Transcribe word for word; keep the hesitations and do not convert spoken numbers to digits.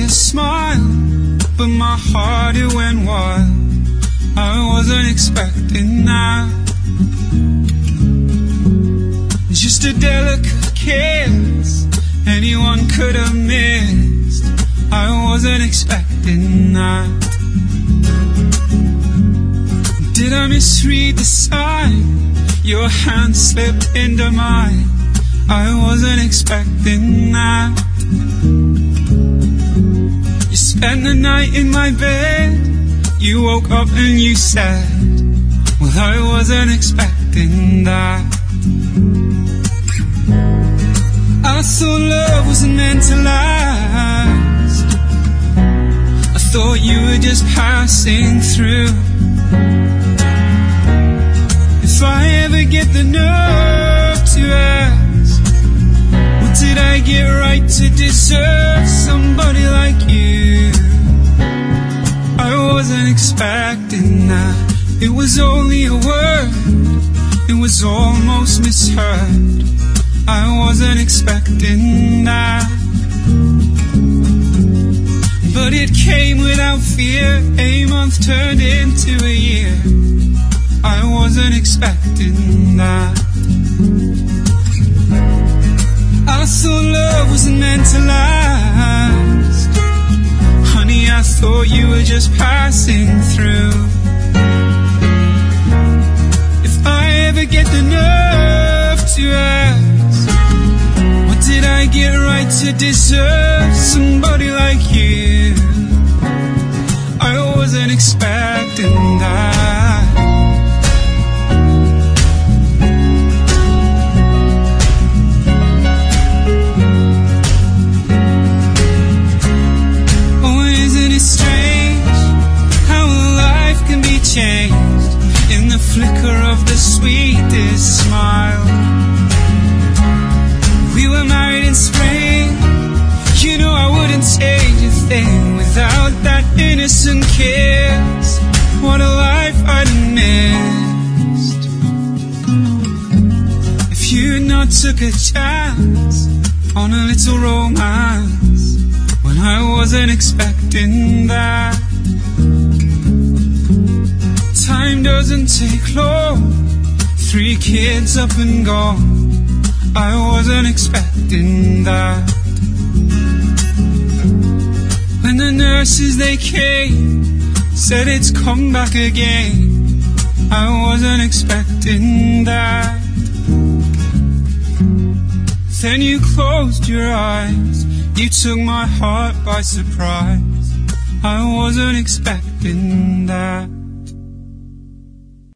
smile, but my heart it went wild. I wasn't expecting that. Just a delicate kiss anyone could have missed. I wasn't expecting that. Did I misread the sign? Your hand slipped into mine. I wasn't expecting that. You spent the night in my bed. You woke up and you said, well, I wasn't expecting that. I thought love wasn't meant to last. I thought you were just passing through. If I ever get the nerve to ask, what did I get right to deserve somebody like you? I wasn't expecting that. It was only a word, it was almost misheard. I wasn't expecting that. But it came without fear. A month turned into a year. I wasn't expecting that. I thought love wasn't meant to last. Honey, I thought you were just passing through. If I ever get the nerve to ask, what did I get right to deserve somebody like you? I wasn't expecting that. Oh, isn't it strange how life can be changed in the flicker of the sweetest smile? We were married in spring. You know I wouldn't change a thing without that innocent kiss. What a life I'd have missed if you not took a chance on a little romance when I wasn't expecting that. Time doesn't take long. Three kids up and gone. I wasn't expecting that. When the nurses they came, said it's come back again, I wasn't expecting that. Then you closed your eyes, you took my heart by surprise. I wasn't expecting that.